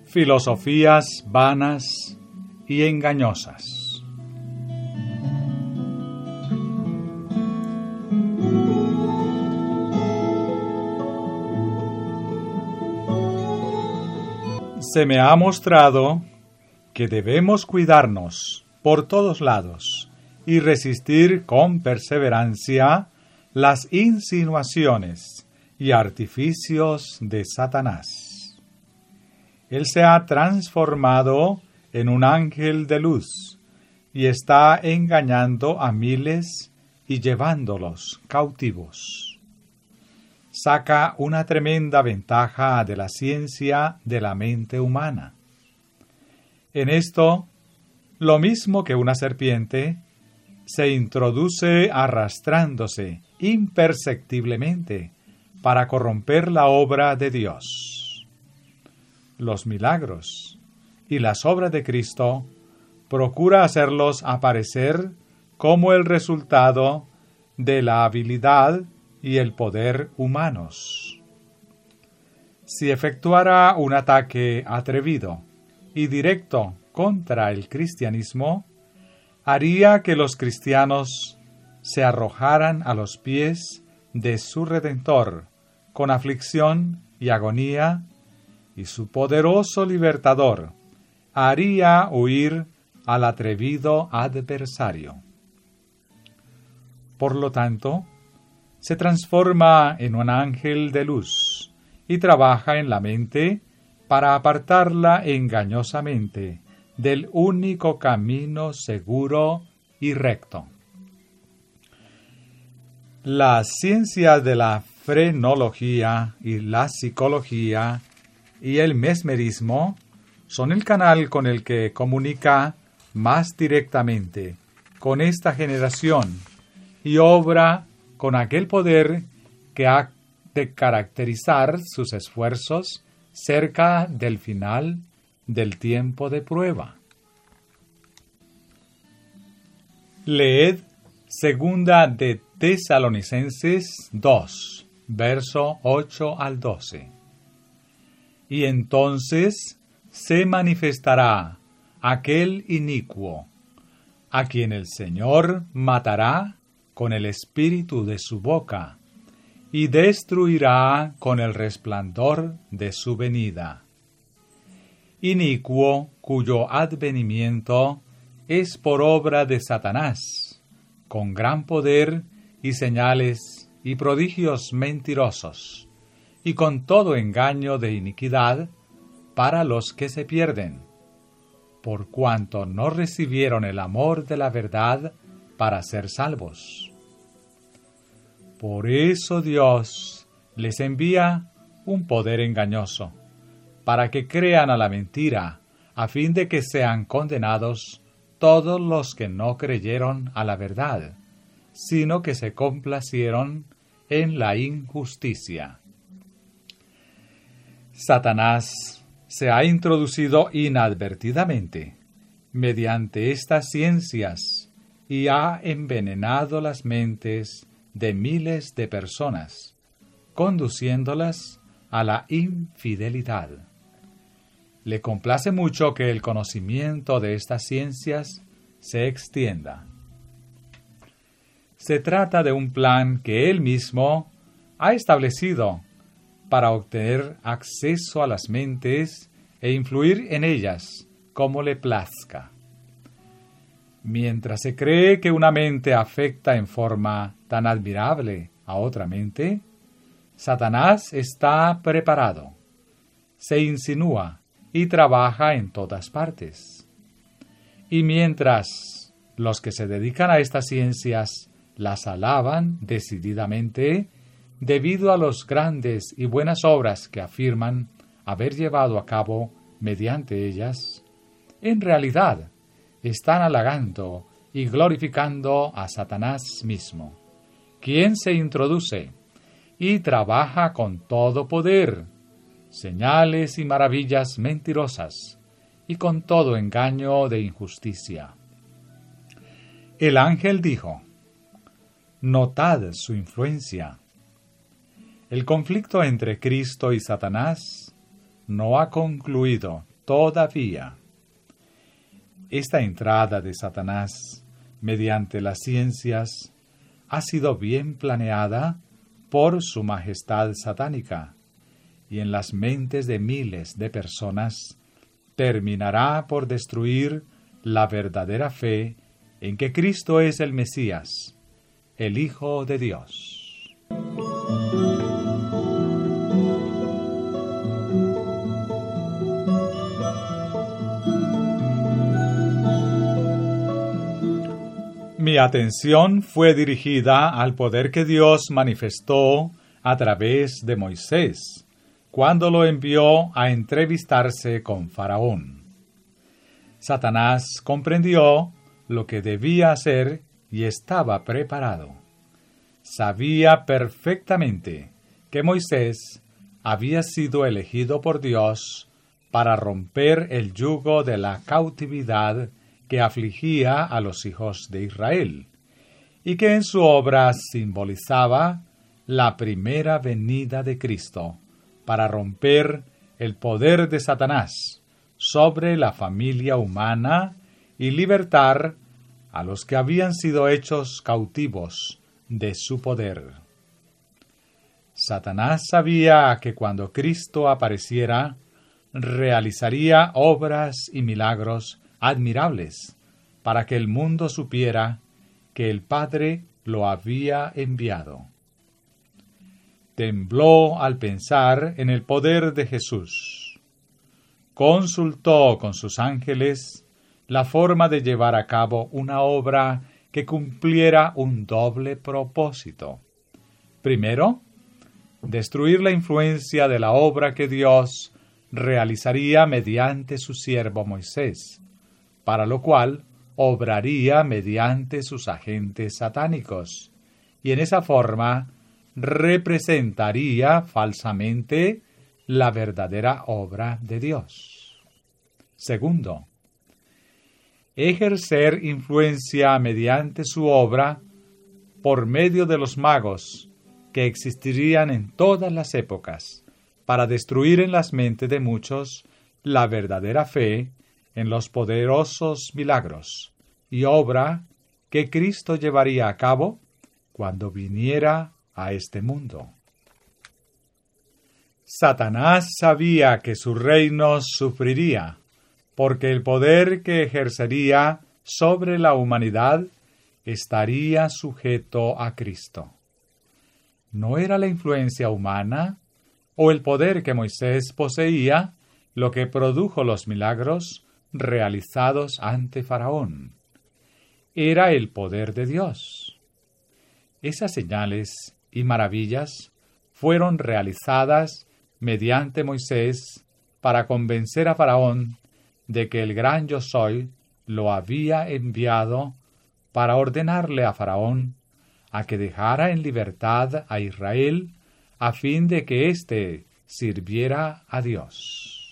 Filosofías vanas y engañosas. Se me ha mostrado que debemos cuidarnos por todos lados y resistir con perseverancia las insinuaciones y artificios de Satanás. Él se ha transformado en un ángel de luz y está engañando a miles y llevándolos cautivos. Saca una tremenda ventaja de la ciencia de la mente humana. En esto, lo mismo que una serpiente, se introduce arrastrándose imperceptiblemente para corromper la obra de Dios. Los milagros y las obras de Cristo procura hacerlos aparecer como el resultado de la habilidad y el poder humanos. Si efectuara un ataque atrevido y directo contra el cristianismo, haría que los cristianos se arrojaran a los pies de su Redentor con aflicción y agonía, y su poderoso libertador haría huir al atrevido adversario. Por lo tanto, se transforma en un ángel de luz y trabaja en la mente para apartarla engañosamente del único camino seguro y recto. Las ciencias de la frenología y la psicología y el mesmerismo son el canal con el que comunica más directamente con esta generación y obra con aquel poder que ha de caracterizar sus esfuerzos cerca del final del tiempo de prueba. Leed Segunda de Tesalonicenses 2, verso 8 al 12. Y entonces se manifestará aquel inicuo, a quien el Señor matará con el espíritu de su boca, y destruirá con el resplandor de su venida. Inicuo cuyo advenimiento es por obra de Satanás, con gran poder y señales y prodigios mentirosos, y con todo engaño de iniquidad para los que se pierden, por cuanto no recibieron el amor de la verdad para ser salvos. Por eso Dios les envía un poder engañoso, para que crean a la mentira, a fin de que sean condenados todos los que no creyeron a la verdad, sino que se complacieron en la injusticia. Satanás se ha introducido inadvertidamente mediante estas ciencias y ha envenenado las mentes de miles de personas, conduciéndolas a la infidelidad. Le complace mucho que el conocimiento de estas ciencias se extienda. Se trata de un plan que él mismo ha establecido para obtener acceso a las mentes e influir en ellas como le plazca. Mientras se cree que una mente afecta en forma tan admirable a otra mente, Satanás está preparado, se insinúa y trabaja en todas partes. Y mientras los que se dedican a estas ciencias las alaban decididamente, debido a los grandes y buenas obras que afirman haber llevado a cabo mediante ellas, en realidad están halagando y glorificando a Satanás mismo, quien se introduce y trabaja con todo poder, señales y maravillas mentirosas, y con todo engaño de injusticia. El ángel dijo: notad su influencia. El conflicto entre Cristo y Satanás no ha concluido todavía. Esta entrada de Satanás mediante las ciencias ha sido bien planeada por su majestad satánica, y en las mentes de miles de personas terminará por destruir la verdadera fe en que Cristo es el Mesías, el Hijo de Dios. Mi atención fue dirigida al poder que Dios manifestó a través de Moisés, cuando lo envió a entrevistarse con Faraón. Satanás comprendió lo que debía hacer y estaba preparado. Sabía perfectamente que Moisés había sido elegido por Dios para romper el yugo de la cautividad que afligía a los hijos de Israel, y que en su obra simbolizaba la primera venida de Cristo para romper el poder de Satanás sobre la familia humana y libertar a los que habían sido hechos cautivos de su poder. Satanás sabía que cuando Cristo apareciera, realizaría obras y milagros admirables para que el mundo supiera que el Padre lo había enviado. Tembló al pensar en el poder de Jesús. Consultó con sus ángeles la forma de llevar a cabo una obra que cumpliera un doble propósito. Primero, destruir la influencia de la obra que Dios realizaría mediante su siervo Moisés, para lo cual obraría mediante sus agentes satánicos, y en esa forma representaría falsamente la verdadera obra de Dios. Segundo, ejercer influencia mediante su obra por medio de los magos que existirían en todas las épocas, para destruir en las mentes de muchos la verdadera fe en los poderosos milagros y obra que Cristo llevaría a cabo cuando viniera a este mundo. Satanás sabía que su reino sufriría, porque el poder que ejercería sobre la humanidad estaría sujeto a Cristo. ¿No era la influencia humana o el poder que Moisés poseía lo que produjo los milagros realizados ante Faraón? Era el poder de Dios. Esas señales y maravillas fueron realizadas mediante Moisés para convencer a Faraón de que el gran Yo Soy lo había enviado para ordenarle a Faraón a que dejara en libertad a Israel a fin de que éste sirviera a Dios.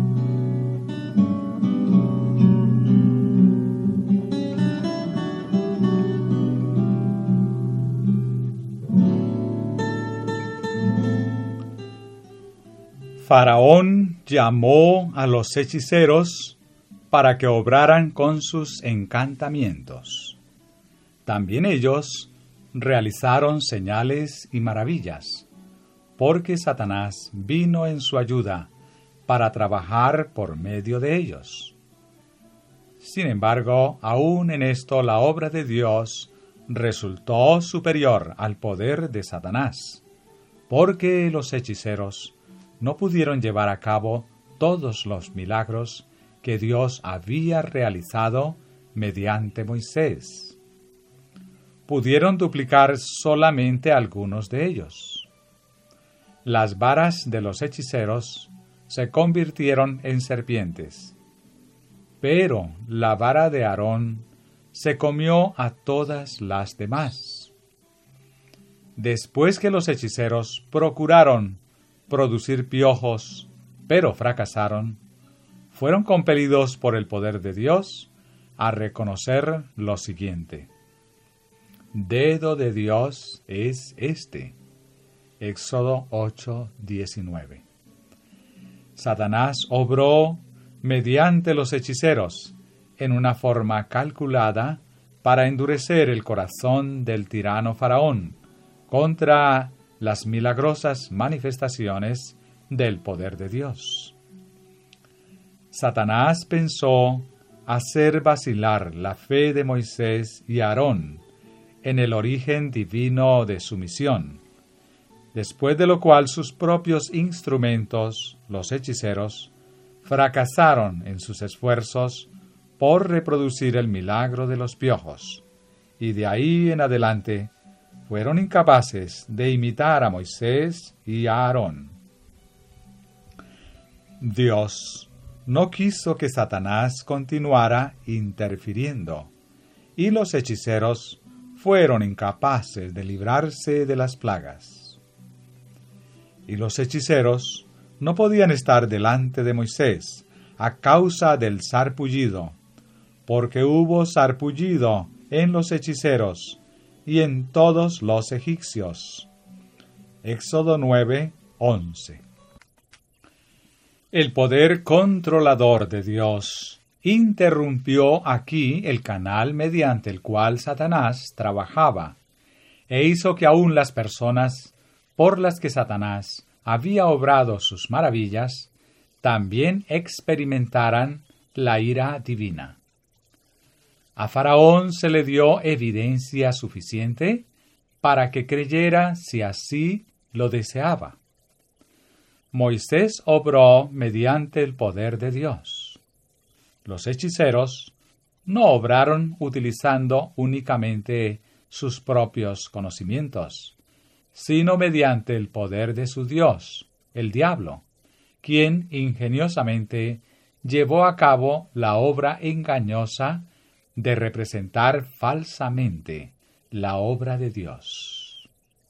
Faraón llamó a los hechiceros para que obraran con sus encantamientos. También ellos realizaron señales y maravillas, porque Satanás vino en su ayuda para trabajar por medio de ellos. Sin embargo, aún en esto la obra de Dios resultó superior al poder de Satanás, porque los hechiceros no pudieron llevar a cabo todos los milagros que Dios había realizado mediante Moisés. Pudieron duplicar solamente algunos de ellos. Las varas de los hechiceros se convirtieron en serpientes, pero la vara de Aarón se comió a todas las demás. Después que los hechiceros procuraron producir piojos, pero fracasaron, fueron compelidos por el poder de Dios a reconocer lo siguiente: dedo de Dios es este. Éxodo 8:19. Satanás obró mediante los hechiceros, en una forma calculada para endurecer el corazón del tirano Faraón contra las milagrosas manifestaciones del poder de Dios. Satanás pensó hacer vacilar la fe de Moisés y Aarón en el origen divino de su misión, después de lo cual sus propios instrumentos, los hechiceros, fracasaron en sus esfuerzos por reproducir el milagro de los piojos, y de ahí en adelante fueron incapaces de imitar a Moisés y a Aarón. Dios no quiso que Satanás continuara interfiriendo, y los hechiceros fueron incapaces de librarse de las plagas. Y los hechiceros no podían estar delante de Moisés a causa del sarpullido, porque hubo sarpullido en los hechiceros y en todos los egipcios. Éxodo 9:11. El poder controlador de Dios interrumpió aquí el canal mediante el cual Satanás trabajaba, e hizo que aún las personas por las que Satanás había obrado sus maravillas también experimentaran la ira divina. A Faraón se le dio evidencia suficiente para que creyera si así lo deseaba. Moisés obró mediante el poder de Dios. Los hechiceros no obraron utilizando únicamente sus propios conocimientos, sino mediante el poder de su Dios, el diablo, quien ingeniosamente llevó a cabo la obra engañosa de representar falsamente la obra de Dios.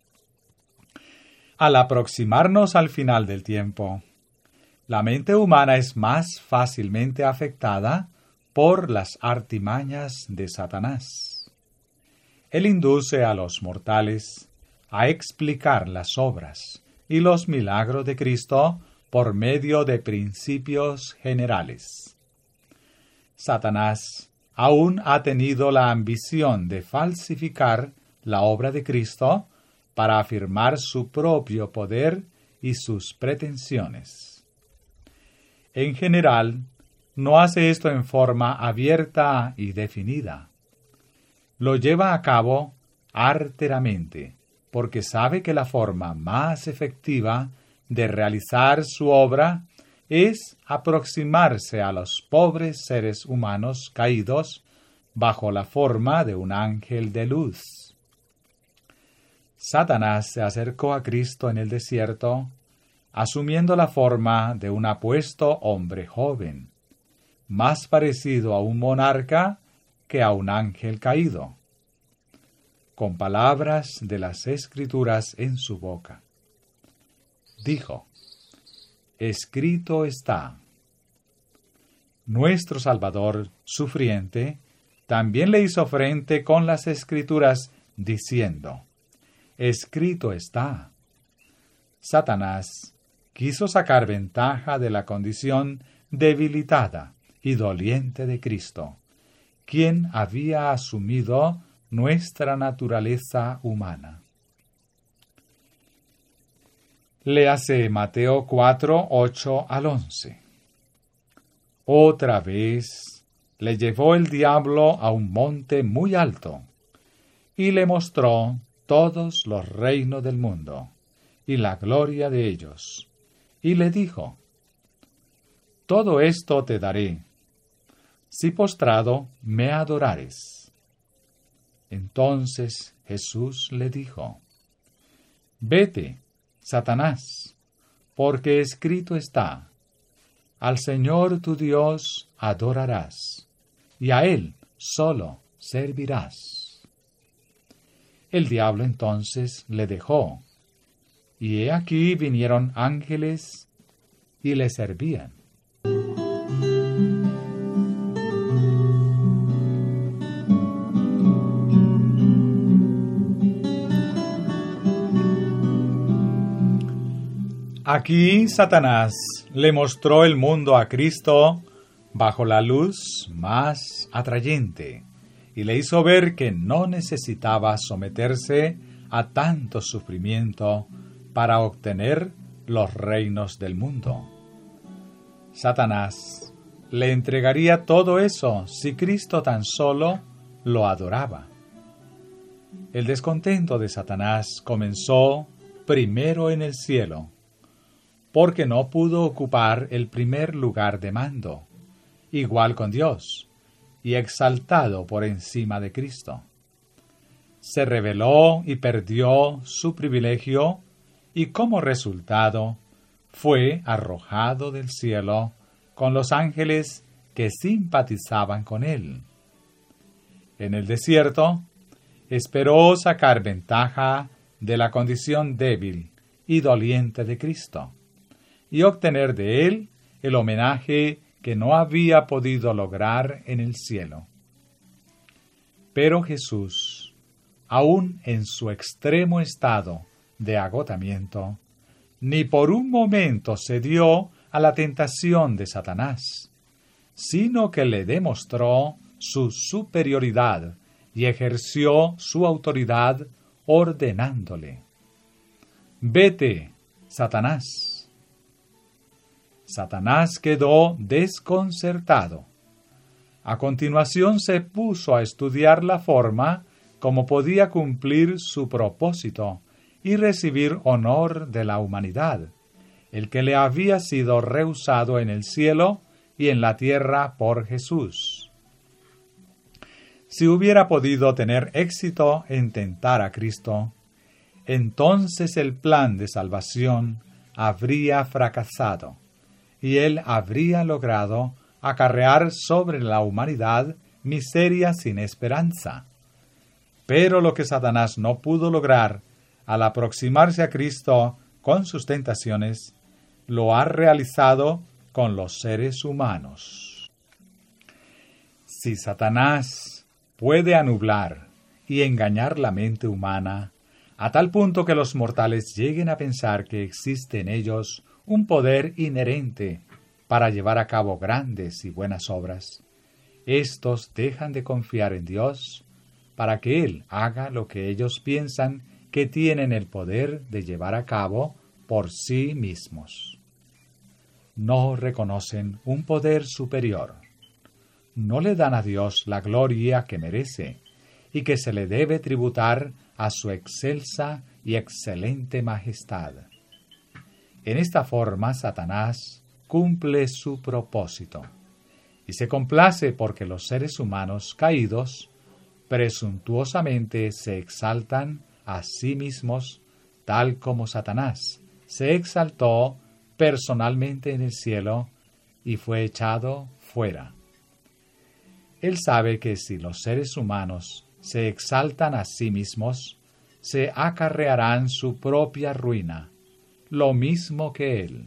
Al aproximarnos al final del tiempo, la mente humana es más fácilmente afectada por las artimañas de Satanás. Él induce a los mortales a explicar las obras y los milagros de Cristo por medio de principios generales. Satanás aún ha tenido la ambición de falsificar la obra de Cristo para afirmar su propio poder y sus pretensiones. En general, no hace esto en forma abierta y definida. Lo lleva a cabo arteramente, porque sabe que la forma más efectiva de realizar su obra es aproximarse a los pobres seres humanos caídos bajo la forma de un ángel de luz. Satanás se acercó a Cristo en el desierto, asumiendo la forma de un apuesto hombre joven, más parecido a un monarca que a un ángel caído, con palabras de las Escrituras en su boca. Dijo: escrito está. Nuestro Salvador sufriente también le hizo frente con las Escrituras diciendo: escrito está. Satanás quiso sacar ventaja de la condición debilitada y doliente de Cristo, quien había asumido nuestra naturaleza humana. Léase Mateo 4, 8 al 11. Otra vez le llevó el diablo a un monte muy alto, y le mostró todos los reinos del mundo, y la gloria de ellos, y le dijo: todo esto te daré, si postrado me adorares. Entonces Jesús le dijo: vete, Satanás, porque escrito está: al Señor tu Dios adorarás, y a Él solo servirás. El diablo entonces le dejó, y he aquí vinieron ángeles y le servían. Aquí Satanás le mostró el mundo a Cristo bajo la luz más atrayente, y le hizo ver que no necesitaba someterse a tanto sufrimiento para obtener los reinos del mundo. Satanás le entregaría todo eso si Cristo tan solo lo adoraba. El descontento de Satanás comenzó primero en el cielo, porque no pudo ocupar el primer lugar de mando, igual con Dios, y exaltado por encima de Cristo. Se rebeló y perdió su privilegio, y como resultado fue arrojado del cielo con los ángeles que simpatizaban con él. En el desierto, esperó sacar ventaja de la condición débil y doliente de Cristo, y obtener de él el homenaje que no había podido lograr en el cielo. Pero Jesús, aun en su extremo estado de agotamiento, ni por un momento cedió a la tentación de Satanás, sino que le demostró su superioridad y ejerció su autoridad ordenándole: «Vete, Satanás». Satanás quedó desconcertado. A continuación se puso a estudiar la forma como podía cumplir su propósito y recibir honor de la humanidad, el que le había sido rehusado en el cielo y en la tierra por Jesús. Si hubiera podido tener éxito en tentar a Cristo, entonces el plan de salvación habría fracasado, y él habría logrado acarrear sobre la humanidad miseria sin esperanza. Pero lo que Satanás no pudo lograr al aproximarse a Cristo con sus tentaciones, lo ha realizado con los seres humanos. Si Satanás puede anublar y engañar la mente humana a tal punto que los mortales lleguen a pensar que existe en ellos un poder inherente para llevar a cabo grandes y buenas obras, estos dejan de confiar en Dios para que Él haga lo que ellos piensan que tienen el poder de llevar a cabo por sí mismos. No reconocen un poder superior. No le dan a Dios la gloria que merece y que se le debe tributar a su excelsa y excelente majestad. En esta forma, Satanás cumple su propósito y se complace porque los seres humanos caídos presuntuosamente se exaltan a sí mismos, tal como Satanás se exaltó personalmente en el cielo y fue echado fuera. Él sabe que si los seres humanos se exaltan a sí mismos, se acarrearán su propia ruina, lo mismo que él.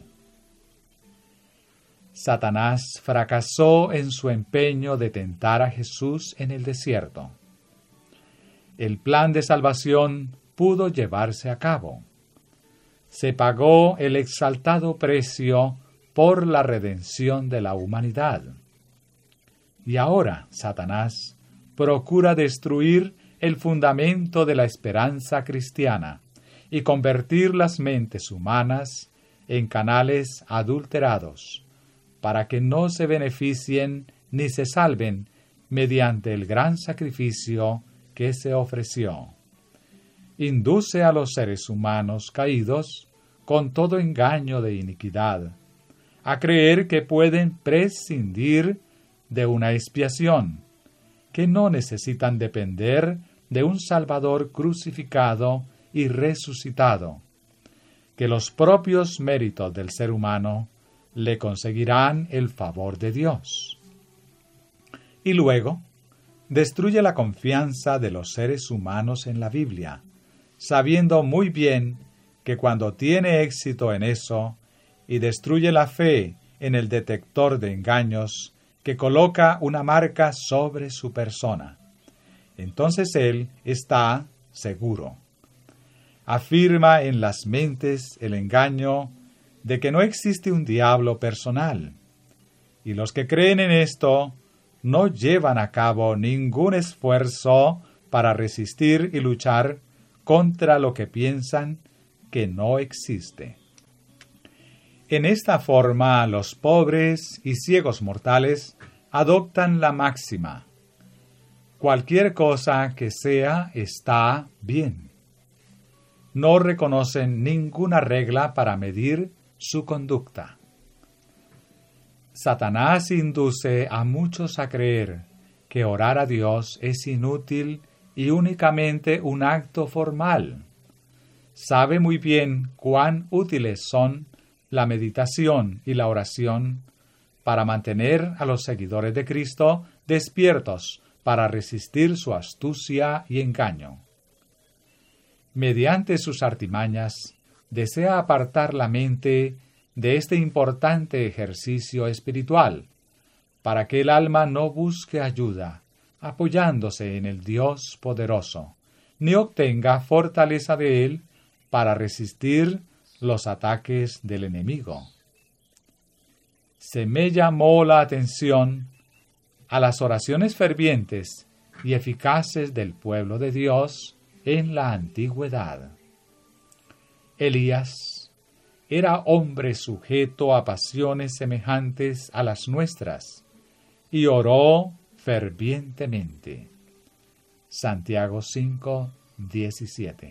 Satanás fracasó en su empeño de tentar a Jesús en el desierto. El plan de salvación pudo llevarse a cabo. Se pagó el exaltado precio por la redención de la humanidad. Y ahora Satanás procura destruir el fundamento de la esperanza cristiana y convertir las mentes humanas en canales adulterados, para que no se beneficien ni se salven mediante el gran sacrificio que se ofreció. Induce a los seres humanos caídos, con todo engaño de iniquidad, a creer que pueden prescindir de una expiación, que no necesitan depender de un Salvador crucificado y resucitado, que los propios méritos del ser humano le conseguirán el favor de Dios. Y luego, destruye la confianza de los seres humanos en la Biblia, sabiendo muy bien que cuando tiene éxito en eso, y destruye la fe en el detector de engaños que coloca una marca sobre su persona, entonces él está seguro. Afirma en las mentes el engaño de que no existe un diablo personal, Y los que creen en esto no llevan a cabo ningún esfuerzo para resistir y luchar contra lo que piensan que no existe. En esta forma, los pobres y ciegos mortales adoptan la máxima: cualquier cosa que sea está bien. No reconocen ninguna regla para medir su conducta. Satanás induce a muchos a creer que orar a Dios es inútil y únicamente un acto formal. Sabe muy bien cuán útiles son la meditación y la oración para mantener a los seguidores de Cristo despiertos para resistir su astucia y engaño. Mediante sus artimañas, desea apartar la mente de este importante ejercicio espiritual, para que el alma no busque ayuda, apoyándose en el Dios poderoso, ni obtenga fortaleza de Él para resistir los ataques del enemigo. Se me llamó la atención a las oraciones fervientes y eficaces del pueblo de Dios en la antigüedad. Elías era hombre sujeto a pasiones semejantes a las nuestras, y oró fervientemente. Santiago 5:17.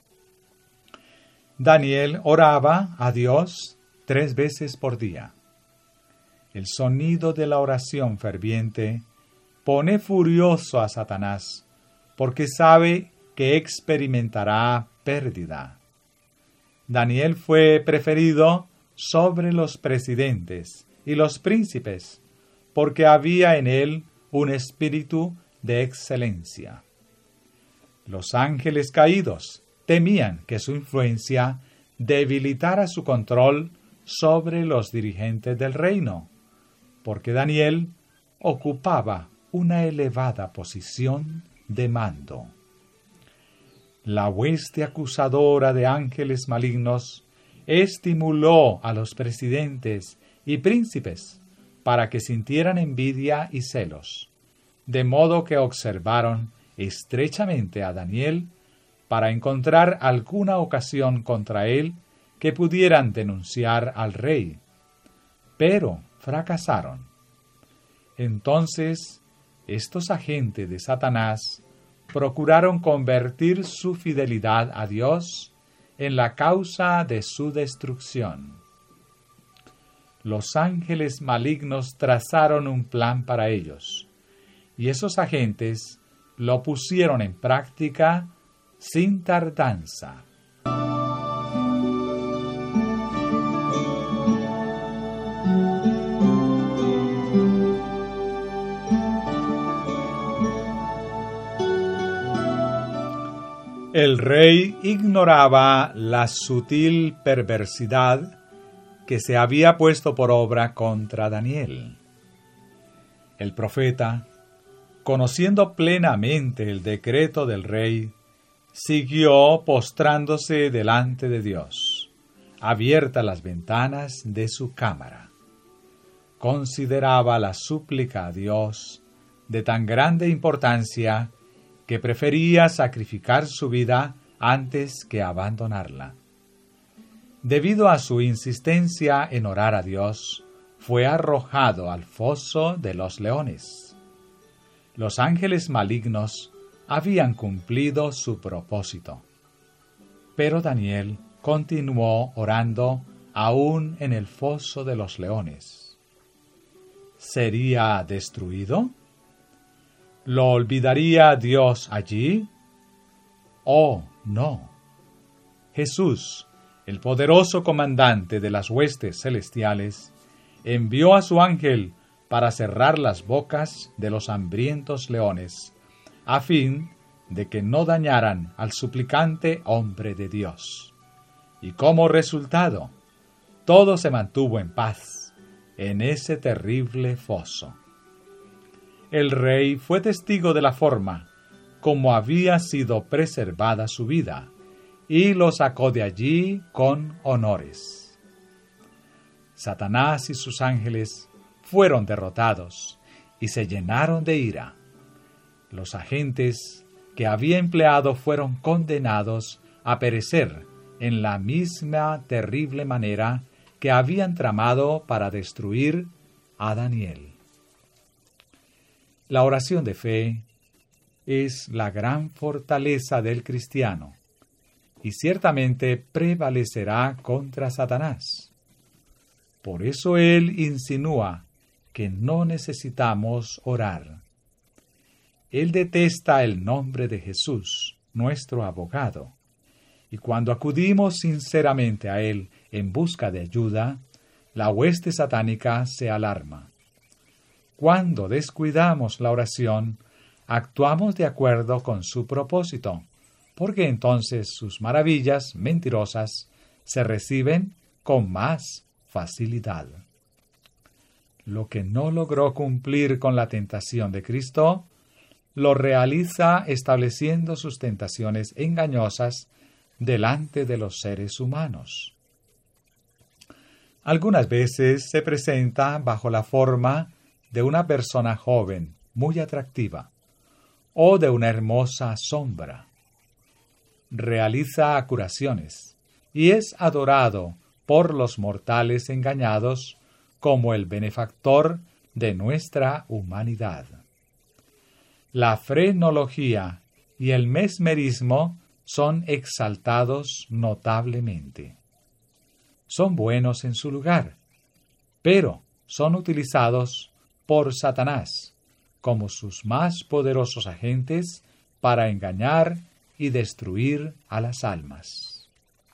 Daniel oraba a Dios 3 veces por día. El sonido de la oración ferviente pone furioso a Satanás, porque sabe que experimentará pérdida. Daniel fue preferido sobre los presidentes y los príncipes, porque había en él un espíritu de excelencia. Los ángeles caídos temían que su influencia debilitara su control sobre los dirigentes del reino, porque Daniel ocupaba una elevada posición de mando. La hueste acusadora de ángeles malignos estimuló a los presidentes y príncipes para que sintieran envidia y celos, de modo que observaron estrechamente a Daniel para encontrar alguna ocasión contra él que pudieran denunciar al rey, pero fracasaron. Entonces, estos agentes de Satanás procuraron convertir su fidelidad a Dios en la causa de su destrucción. Los ángeles malignos trazaron un plan para ellos, y esos agentes lo pusieron en práctica sin tardanza. El rey ignoraba la sutil perversidad que se había puesto por obra contra Daniel. El profeta, conociendo plenamente el decreto del rey, siguió postrándose delante de Dios, abiertas las ventanas de su cámara. Consideraba la súplica a Dios de tan grande importancia que prefería sacrificar su vida antes que abandonarla. Debido a su insistencia en orar a Dios, fue arrojado al foso de los leones. Los ángeles malignos habían cumplido su propósito, pero Daniel continuó orando aún en el foso de los leones. ¿Sería destruido? ¿Lo olvidaría Dios allí? ¡Oh, no! Jesús, el poderoso comandante de las huestes celestiales, envió a su ángel para cerrar las bocas de los hambrientos leones, a fin de que no dañaran al suplicante hombre de Dios. Y como resultado, todo se mantuvo en paz en ese terrible foso. El rey fue testigo de la forma como había sido preservada su vida, y lo sacó de allí con honores. Satanás y sus ángeles fueron derrotados y se llenaron de ira. Los agentes que había empleado fueron condenados a perecer en la misma terrible manera que habían tramado para destruir a Daniel. La oración de fe es la gran fortaleza del cristiano y ciertamente prevalecerá contra Satanás. Por eso él insinúa que no necesitamos orar. Él detesta el nombre de Jesús, nuestro abogado, y cuando acudimos sinceramente a él en busca de ayuda, la hueste satánica se alarma. Cuando descuidamos la oración, actuamos de acuerdo con su propósito, porque entonces sus maravillas mentirosas se reciben con más facilidad. Lo que no logró cumplir con la tentación de Cristo, lo realiza estableciendo sus tentaciones engañosas delante de los seres humanos. Algunas veces se presenta bajo la forma de una persona joven, muy atractiva, o de una hermosa sombra. Realiza curaciones y es adorado por los mortales engañados como el benefactor de nuestra humanidad. La frenología y el mesmerismo son exaltados notablemente. Son buenos en su lugar, pero son utilizados por Satanás como sus más poderosos agentes para engañar y destruir a las almas.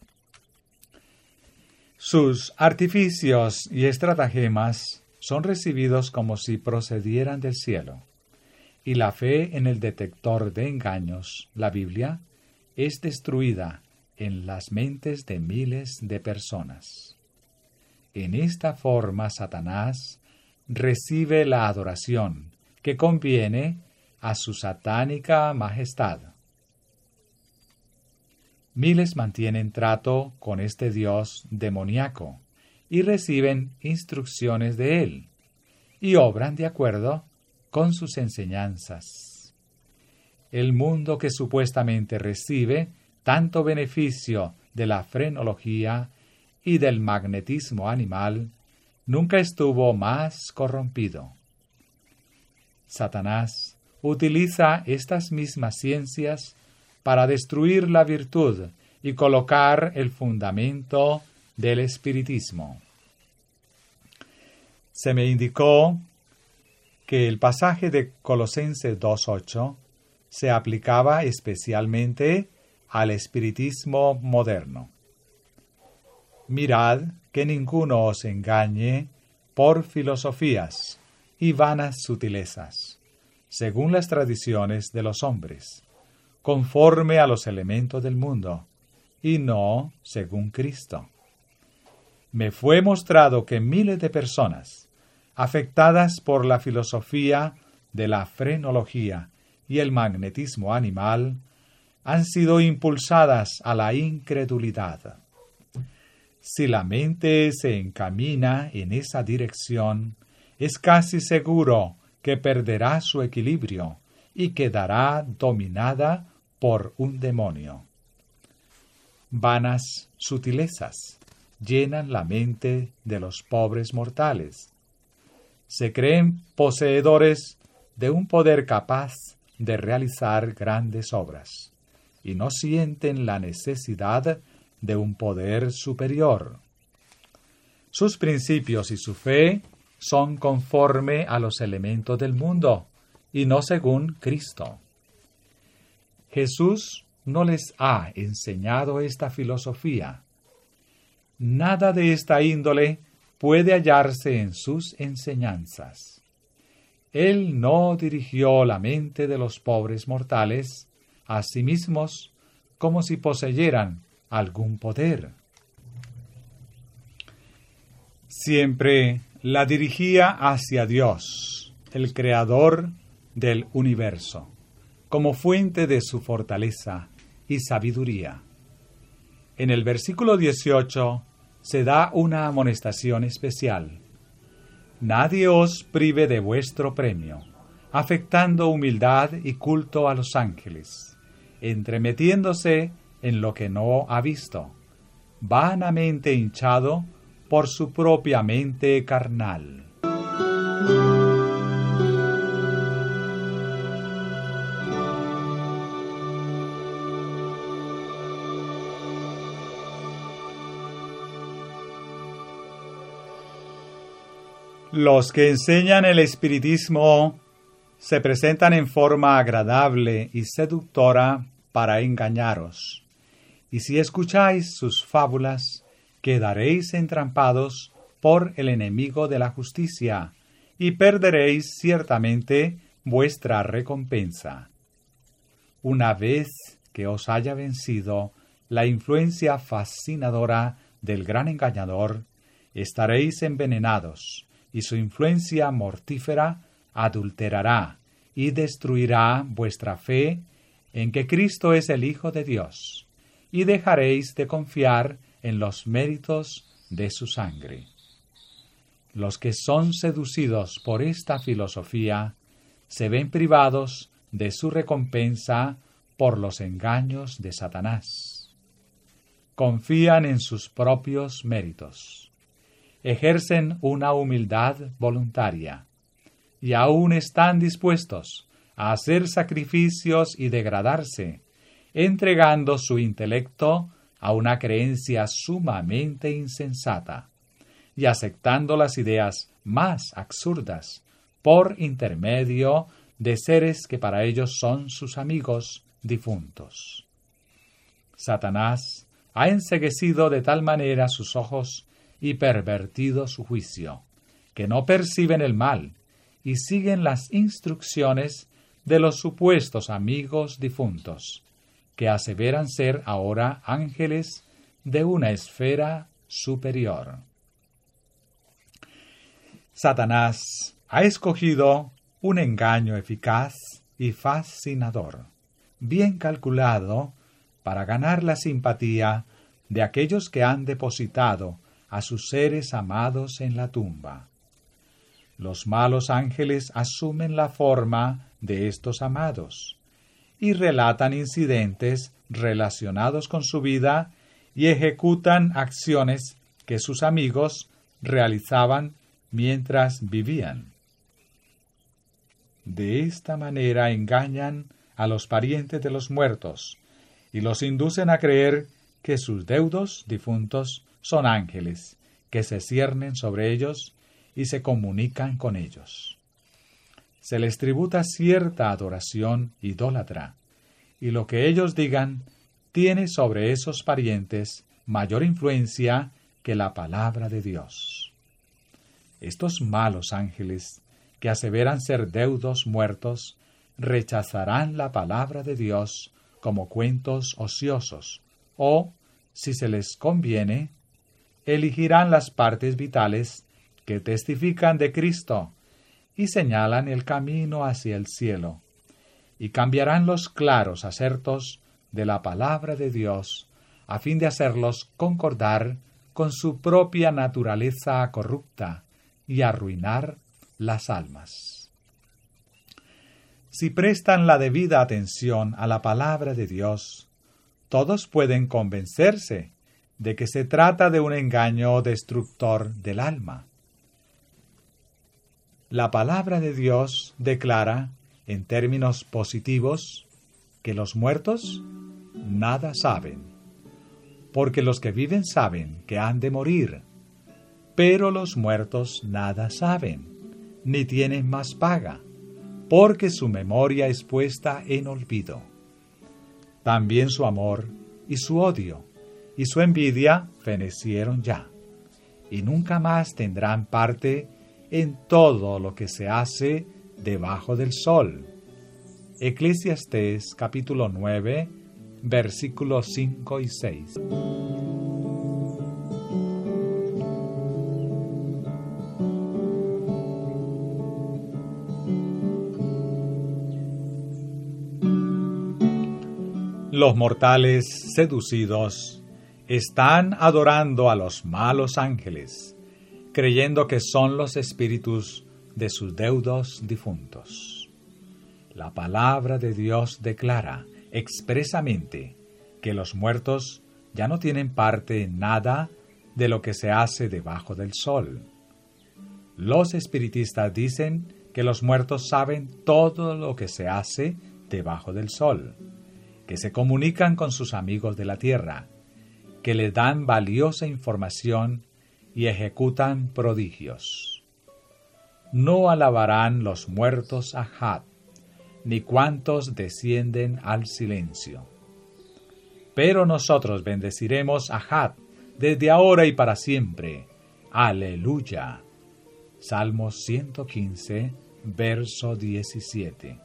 Sus artificios y estratagemas son recibidos como si procedieran del cielo, y la fe en el detector de engaños, la Biblia, es destruida en las mentes de miles de personas. En esta forma Satanás recibe la adoración que conviene a su satánica majestad. Miles mantienen trato con este dios demoníaco y reciben instrucciones de él y obran de acuerdo con sus enseñanzas. El mundo que supuestamente recibe tanto beneficio de la frenología y del magnetismo animal nunca estuvo más corrompido. Satanás utiliza estas mismas ciencias para destruir la virtud y colocar el fundamento del espiritismo. Se me indicó que el pasaje de Colosenses 2:8 se aplicaba especialmente al espiritismo moderno. Mirad que ninguno os engañe por filosofías y vanas sutilezas, según las tradiciones de los hombres, conforme a los elementos del mundo, y no según Cristo. Me fue mostrado que miles de personas, afectadas por la filosofía de la frenología y el magnetismo animal, han sido impulsadas a la incredulidad. Si la mente se encamina en esa dirección, es casi seguro que perderá su equilibrio y quedará dominada por un demonio. Vanas sutilezas llenan la mente de los pobres mortales. Se creen poseedores de un poder capaz de realizar grandes obras y no sienten la necesidad de un poder superior. Sus principios y su fe son conforme a los elementos del mundo y no según Cristo. Jesús no les ha enseñado esta filosofía. Nada de esta índole puede hallarse en sus enseñanzas. Él no dirigió la mente de los pobres mortales a sí mismos como si poseyeran algún poder. Siempre la dirigía hacia Dios, el Creador del universo, como fuente de su fortaleza y sabiduría. En el versículo 18 se da una amonestación especial. Nadie os prive de vuestro premio, afectando humildad y culto a los ángeles, entremetiéndose en lo que no ha visto, vanamente hinchado por su propia mente carnal. Los que enseñan el espiritismo se presentan en forma agradable y seductora para engañaros. Y si escucháis sus fábulas, quedaréis entrampados por el enemigo de la justicia, y perderéis ciertamente vuestra recompensa. Una vez que os haya vencido la influencia fascinadora del gran engañador, estaréis envenenados, y su influencia mortífera adulterará y destruirá vuestra fe en que Cristo es el Hijo de Dios, y dejaréis de confiar en los méritos de su sangre. Los que son seducidos por esta filosofía se ven privados de su recompensa por los engaños de Satanás. Confían en sus propios méritos. Ejercen una humildad voluntaria y aún están dispuestos a hacer sacrificios y degradarse, entregando su intelecto a una creencia sumamente insensata y aceptando las ideas más absurdas por intermedio de seres que para ellos son sus amigos difuntos. Satanás ha enceguecido de tal manera sus ojos y pervertido su juicio, que no perciben el mal y siguen las instrucciones de los supuestos amigos difuntos, que aseveran ser ahora ángeles de una esfera superior. Satanás ha escogido un engaño eficaz y fascinador, bien calculado para ganar la simpatía de aquellos que han depositado a sus seres amados en la tumba. Los malos ángeles asumen la forma de estos amados y relatan incidentes relacionados con su vida y ejecutan acciones que sus amigos realizaban mientras vivían. De esta manera engañan a los parientes de los muertos y los inducen a creer que sus deudos difuntos son ángeles que se ciernen sobre ellos y se comunican con ellos. Se les tributa cierta adoración idólatra, y lo que ellos digan tiene sobre esos parientes mayor influencia que la palabra de Dios. Estos malos ángeles, que aseveran ser deudos muertos, rechazarán la palabra de Dios como cuentos ociosos, o, si se les conviene, elegirán las partes vitales que testifican de Cristo y señalan el camino hacia el cielo, y cambiarán los claros acertos de la palabra de Dios a fin de hacerlos concordar con su propia naturaleza corrupta y arruinar las almas. Si prestan la debida atención a la palabra de Dios, todos pueden convencerse de que se trata de un engaño destructor del alma. La palabra de Dios declara, en términos positivos, que los muertos nada saben, porque los que viven saben que han de morir, pero los muertos nada saben, ni tienen más paga, porque su memoria es puesta en olvido. También su amor y su odio y su envidia fenecieron ya, y nunca más tendrán parte en todo lo que se hace debajo del sol. Eclesiastés capítulo 9, versículos 5 y 6. Los mortales seducidos están adorando a los malos ángeles, creyendo que son los espíritus de sus deudos difuntos. La palabra de Dios declara expresamente que los muertos ya no tienen parte en nada de lo que se hace debajo del sol. Los espiritistas dicen que los muertos saben todo lo que se hace debajo del sol, que se comunican con sus amigos de la tierra, que les dan valiosa información y ejecutan prodigios. No alabarán los muertos a Had, ni cuantos descienden al silencio. Pero nosotros bendeciremos a Had desde ahora y para siempre. Aleluya. Salmos 115, verso 17.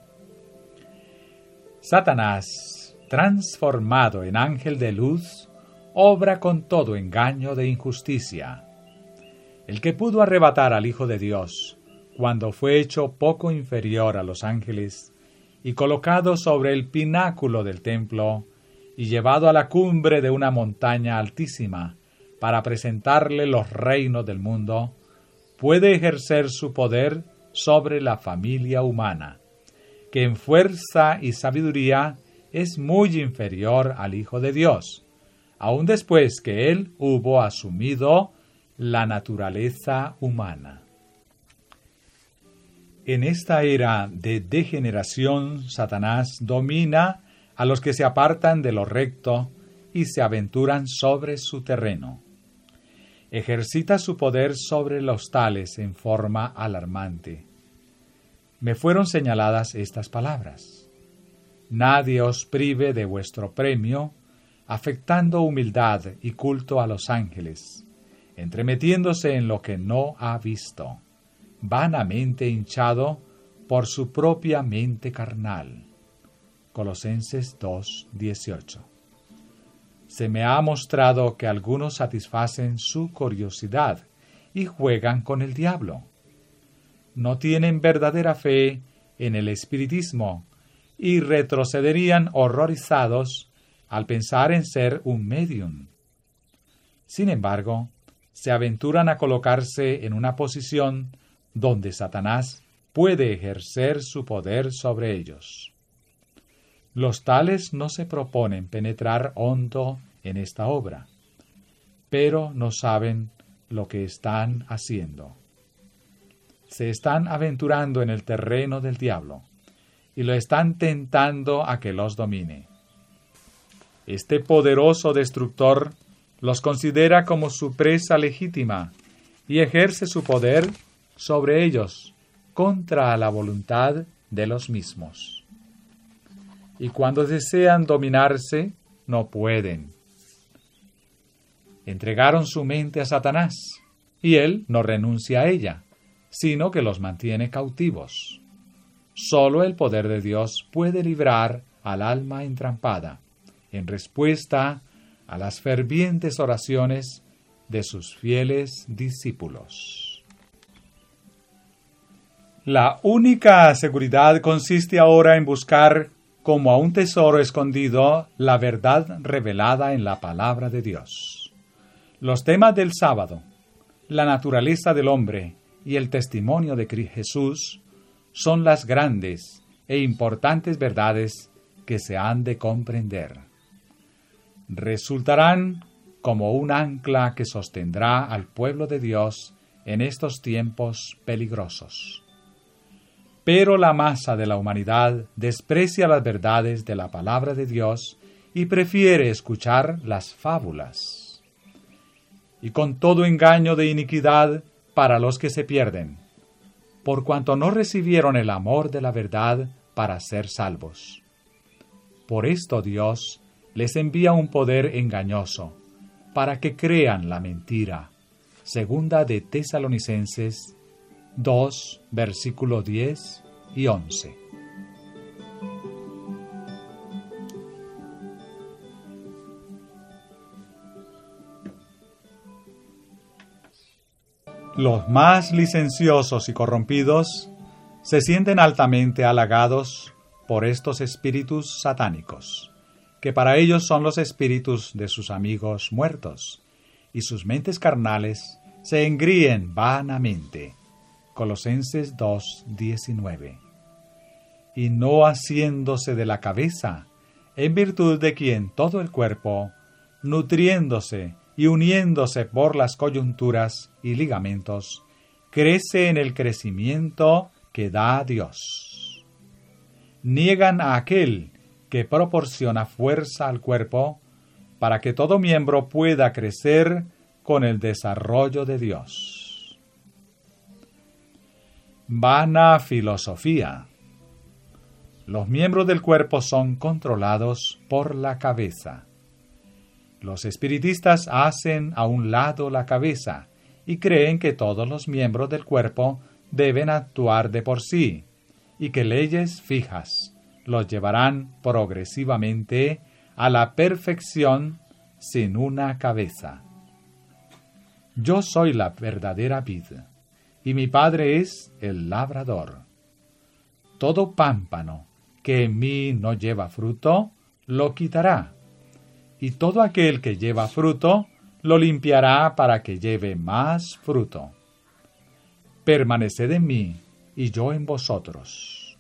Satanás, transformado en ángel de luz, obra con todo engaño de injusticia. El que pudo arrebatar al Hijo de Dios, cuando fue hecho poco inferior a los ángeles, y colocado sobre el pináculo del templo, y llevado a la cumbre de una montaña altísima, para presentarle los reinos del mundo, puede ejercer su poder sobre la familia humana, que en fuerza y sabiduría es muy inferior al Hijo de Dios, aun después que él hubo asumido la naturaleza humana. En esta era de degeneración, Satanás domina a los que se apartan de lo recto y se aventuran sobre su terreno. Ejercita su poder sobre los tales en forma alarmante. Me fueron señaladas estas palabras: nadie os prive de vuestro premio, afectando humildad y culto a los ángeles, entremetiéndose en lo que no ha visto, vanamente hinchado por su propia mente carnal. Colosenses 2:18. Se me ha mostrado que algunos satisfacen su curiosidad y juegan con el diablo. No tienen verdadera fe en el espiritismo y retrocederían horrorizados al pensar en ser un medium. Sin embargo, se aventuran a colocarse en una posición donde Satanás puede ejercer su poder sobre ellos. Los tales no se proponen penetrar hondo en esta obra, pero no saben lo que están haciendo. Se están aventurando en el terreno del diablo y lo están tentando a que los domine. Este poderoso destructor los considera como su presa legítima y ejerce su poder sobre ellos contra la voluntad de los mismos. Y cuando desean dominarse, no pueden. Entregaron su mente a Satanás, y él no renuncia a ella, sino que los mantiene cautivos. Solo el poder de Dios puede librar al alma entrampada, en respuesta a las fervientes oraciones de sus fieles discípulos. La única seguridad consiste ahora en buscar como a un tesoro escondido la verdad revelada en la palabra de Dios. Los temas del sábado, la naturaleza del hombre y el testimonio de Jesús son las grandes e importantes verdades que se han de comprender. Resultarán como un ancla que sostendrá al pueblo de Dios en estos tiempos peligrosos. Pero la masa de la humanidad desprecia las verdades de la palabra de Dios y prefiere escuchar las fábulas. Y con todo engaño de iniquidad para los que se pierden, por cuanto no recibieron el amor de la verdad para ser salvos. Por esto Dios les envía un poder engañoso, para que crean la mentira. Segunda de Tesalonicenses 2, versículo 10 y 11. Los más licenciosos y corrompidos se sienten altamente halagados por estos espíritus satánicos, que para ellos son los espíritus de sus amigos muertos, y sus mentes carnales se engríen vanamente. Colosenses 2:19. Y no haciéndose de la cabeza, en virtud de quien todo el cuerpo, nutriéndose y uniéndose por las coyunturas y ligamentos, crece en el crecimiento que da Dios. Niegan a aquel que proporciona fuerza al cuerpo para que todo miembro pueda crecer con el desarrollo de Dios. Vana filosofía. Los miembros del cuerpo son controlados por la cabeza. Los espiritistas hacen a un lado la cabeza y creen que todos los miembros del cuerpo deben actuar de por sí y que leyes fijas los llevarán progresivamente a la perfección sin una cabeza. Yo soy la verdadera vid, y mi Padre es el labrador. Todo pámpano que en mí no lleva fruto, lo quitará, y todo aquel que lleva fruto, lo limpiará para que lleve más fruto. Permaneced en mí, y yo en vosotros.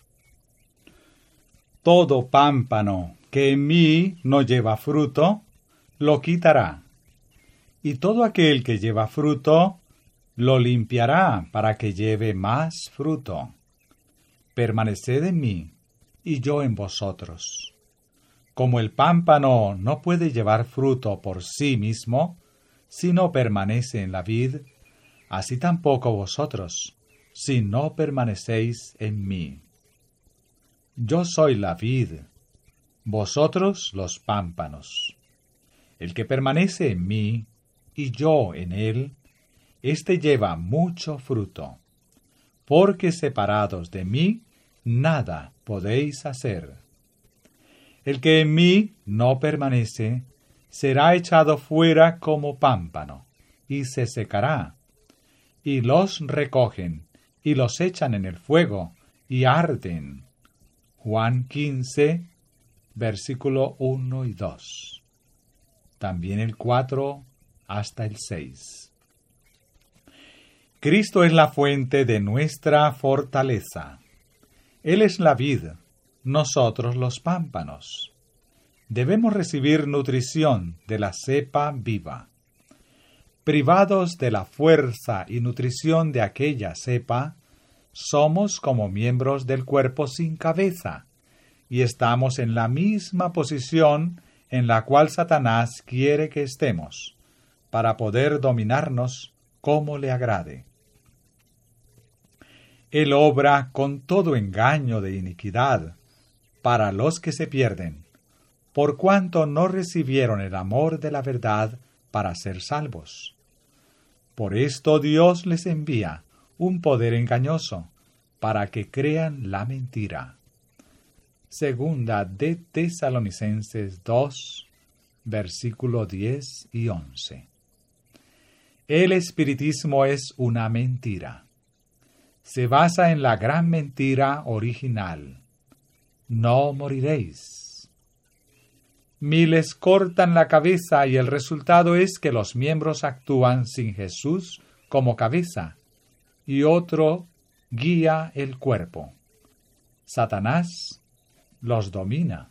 Todo pámpano que en mí no lleva fruto, lo quitará, y todo aquel que lleva fruto, lo limpiará para que lleve más fruto. Permaneced en mí, y yo en vosotros. Como el pámpano no puede llevar fruto por sí mismo, si no permanece en la vid, así tampoco vosotros, si no permanecéis en mí. Yo soy la vid, vosotros los pámpanos. El que permanece en mí, y yo en él, éste lleva mucho fruto, porque separados de mí, nada podéis hacer. El que en mí no permanece, será echado fuera como pámpano, y se secará. Y los recogen, y los echan en el fuego, y arden. Juan 15, versículo 1 y 2. También el 4 hasta el 6. Cristo es la fuente de nuestra fortaleza. Él es la vid, nosotros los pámpanos. Debemos recibir nutrición de la cepa viva. Privados de la fuerza y nutrición de aquella cepa, somos como miembros del cuerpo sin cabeza, y estamos en la misma posición en la cual Satanás quiere que estemos, para poder dominarnos como le agrade. Él obra con todo engaño de iniquidad para los que se pierden, por cuanto no recibieron el amor de la verdad para ser salvos. Por esto Dios les envía un poder engañoso, para que crean la mentira. Segunda de Tesalonicenses 2, versículo 10 y 11. El espiritismo es una mentira. Se basa en la gran mentira original: no moriréis. Miles cortan la cabeza y el resultado es que los miembros actúan sin Jesús como cabeza y otro guía el cuerpo. Satanás los domina.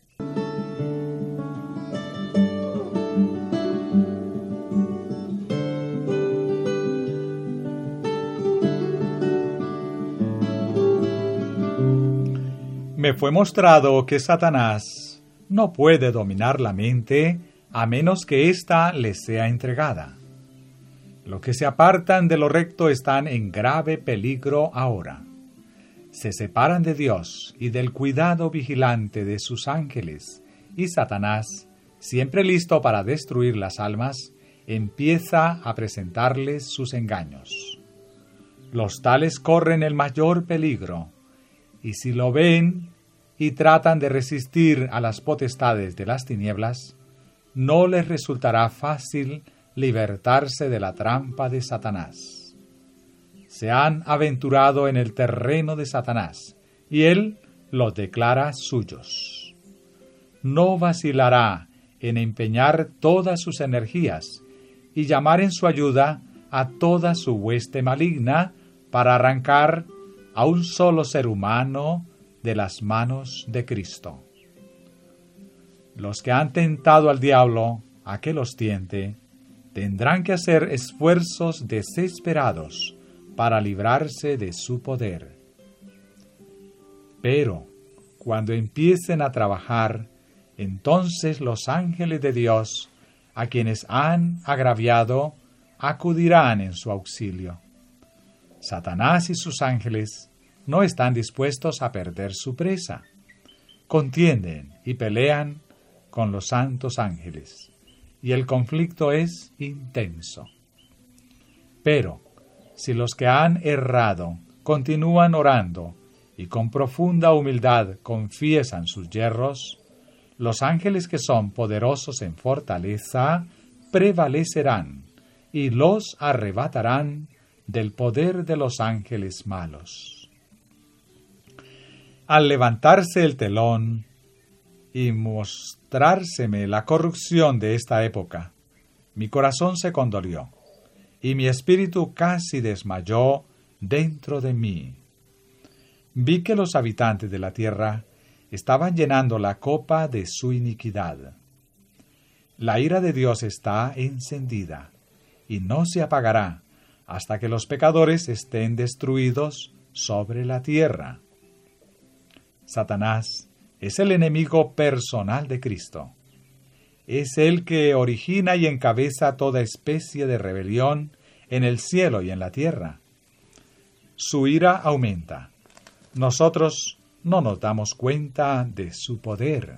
Me fue mostrado que Satanás no puede dominar la mente a menos que ésta le sea entregada. Los que se apartan de lo recto están en grave peligro ahora. Se separan de Dios y del cuidado vigilante de sus ángeles, y Satanás, siempre listo para destruir las almas, empieza a presentarles sus engaños. Los tales corren el mayor peligro, y si lo ven y tratan de resistir a las potestades de las tinieblas, no les resultará fácil libertarse de la trampa de Satanás. Se han aventurado en el terreno de Satanás, y él los declara suyos. No vacilará en empeñar todas sus energías y llamar en su ayuda a toda su hueste maligna para arrancar a un solo ser humano de las manos de Cristo. Los que han tentado al diablo a que los tiente, tendrán que hacer esfuerzos desesperados para librarse de su poder. Pero, cuando empiecen a trabajar, entonces los ángeles de Dios, a quienes han agraviado, acudirán en su auxilio. Satanás y sus ángeles no están dispuestos a perder su presa. Contienden y pelean con los santos ángeles, y el conflicto es intenso. Pero, si los que han errado continúan orando y con profunda humildad confiesan sus yerros, los ángeles que son poderosos en fortaleza prevalecerán y los arrebatarán del poder de los ángeles malos. Al levantarse el telón y mostrárseme la corrupción de esta época, mi corazón se condolió y mi espíritu casi desmayó dentro de mí. Vi que los habitantes de la tierra estaban llenando la copa de su iniquidad. La ira de Dios está encendida y no se apagará hasta que los pecadores estén destruidos sobre la tierra. Satanás es el enemigo personal de Cristo. Es el que origina y encabeza toda especie de rebelión en el cielo y en la tierra. Su ira aumenta. Nosotros no nos damos cuenta de su poder.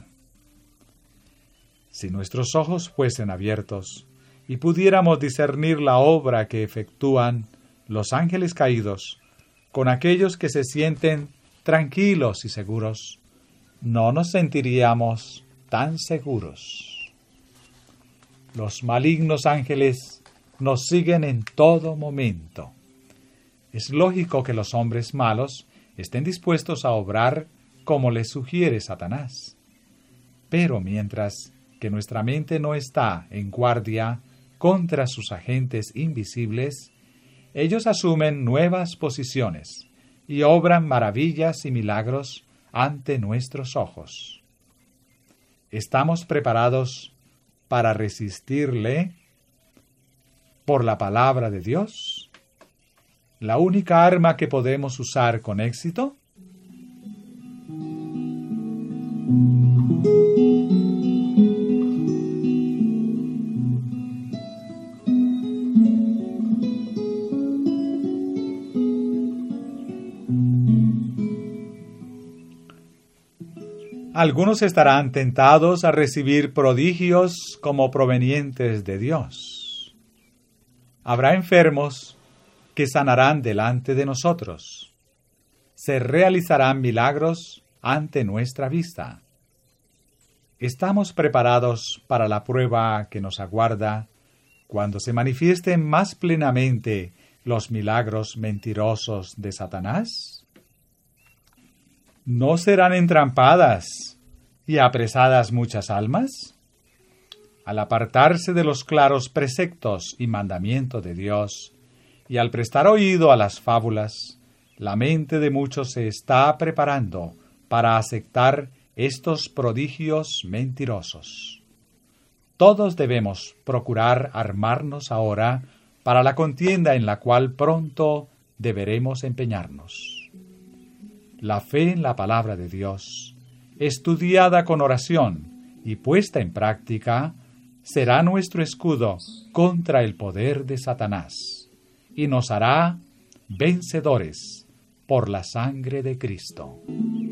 Si nuestros ojos fuesen abiertos y pudiéramos discernir la obra que efectúan los ángeles caídos con aquellos que se sienten tranquilos y seguros, no nos sentiríamos tan seguros. Los malignos ángeles nos siguen en todo momento. Es lógico que los hombres malos estén dispuestos a obrar como les sugiere Satanás. Pero mientras que nuestra mente no está en guardia contra sus agentes invisibles, ellos asumen nuevas posiciones y obran maravillas y milagros ante nuestros ojos. ¿Estamos preparados para resistirle por la palabra de Dios? ¿La única arma que podemos usar con éxito? Algunos estarán tentados a recibir prodigios como provenientes de Dios. Habrá enfermos que sanarán delante de nosotros. Se realizarán milagros ante nuestra vista. ¿Estamos preparados para la prueba que nos aguarda cuando se manifiesten más plenamente los milagros mentirosos de Satanás? ¿No serán entrampadas y apresadas muchas almas? Al apartarse de los claros preceptos y mandamientos de Dios, y al prestar oído a las fábulas, la mente de muchos se está preparando para aceptar estos prodigios mentirosos. Todos debemos procurar armarnos ahora para la contienda en la cual pronto deberemos empeñarnos. La fe en la palabra de Dios, estudiada con oración y puesta en práctica, será nuestro escudo contra el poder de Satanás y nos hará vencedores por la sangre de Cristo.